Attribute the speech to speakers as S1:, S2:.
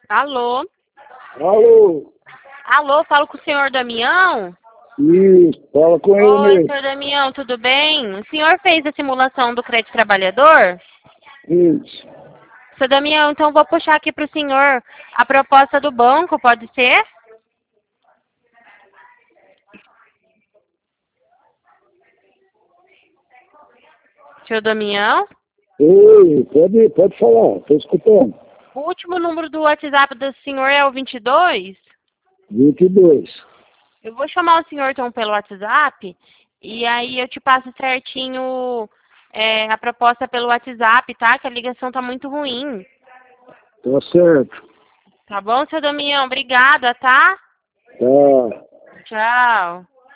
S1: Alô?
S2: Alô?
S1: Alô, falo com o senhor Damião?
S2: Isso, fala com ele
S1: Oi,
S2: mesmo.
S1: senhor Damião, tudo bem? O senhor fez a simulação do crédito trabalhador?
S2: Isso.
S1: Senhor Damião, então vou puxar aqui para o senhor a proposta do banco, pode ser? Senhor Damião?
S2: Oi, pode falar, estou escutando.
S1: O último número do WhatsApp do senhor é o 22?
S2: 22.
S1: Eu vou chamar o senhor então pelo WhatsApp e aí eu te passo certinho a proposta pelo WhatsApp, tá? Que a ligação tá muito ruim.
S2: Tá certo.
S1: Tá bom, seu Damião? Obrigada, tá?
S2: Tá.
S1: Tchau.